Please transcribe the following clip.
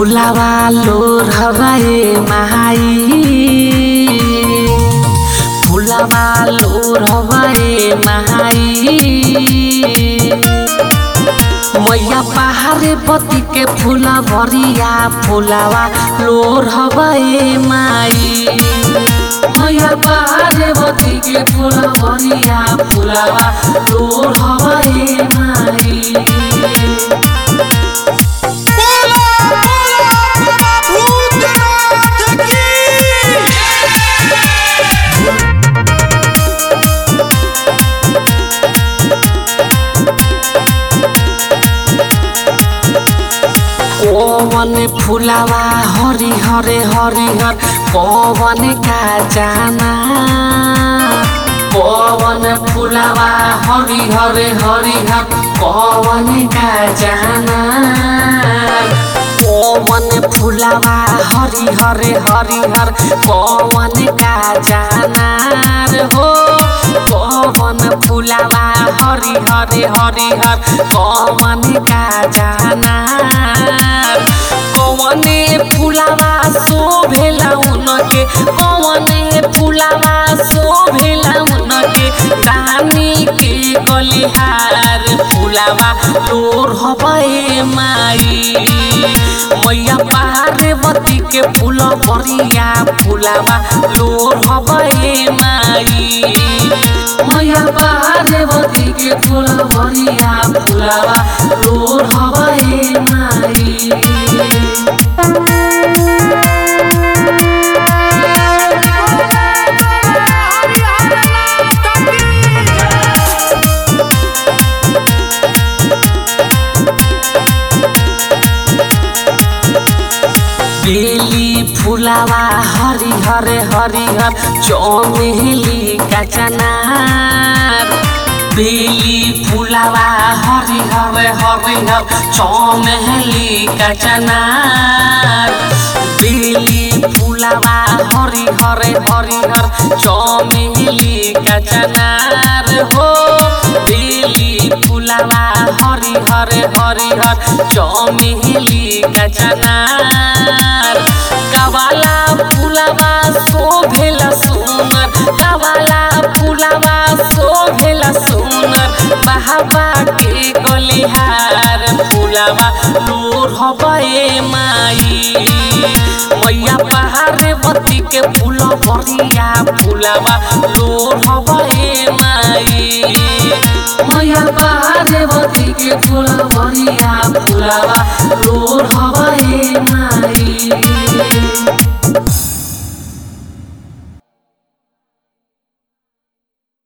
फुलावा लोर हवाए महाई फुलावा लोर हवाए महाई मैया पहाड़े पति के फूला भरिया फुलावा लोर हवाए माई मैया पहाड़े पति के फूला भरिया फुलावा लोर हवाए माई पवन फुलावा हरि हरे हरिहर पवन का जाना पवन फुलावा हरि हरे हरिहर पवन का जाना पवन फुलावा हरि हरे हरिहर पवन का जाना हो पवन फुलावा हरि हरे हरिहर पवन का जाना कौने फुलावा शोभेला उनके कौने फुलावा शोभेला उनके रानी के गलिहार फुलावा लोर हवाए माई मैया पार्वती के फूल भरिया फुलावा लोर हवाए माई मैया पार्वती के फूल भरिया फुलावा लोर हवाए माई बेली फुलावा हरि हरे हरिहर चमेली का चनार बेली फुलावा हरि हरे हरिहर चमेली का चनार बेली फुलावा हरि हरे हरिहर चमेली का चनार हो बेली फुलावा हरि हरे हरिहर चमेली का चनार कवाला फुलावा शोभेला सुनर कवाला फुलावा शोभेला सुनर बहावा के गलिहार फुलावा लोर हवाए माई मैया पार्वती के फूल भरिया फुलावा लोर हवाए माई मैया पार्वती के फूल भरिया फुलावा लोर हवाए माई।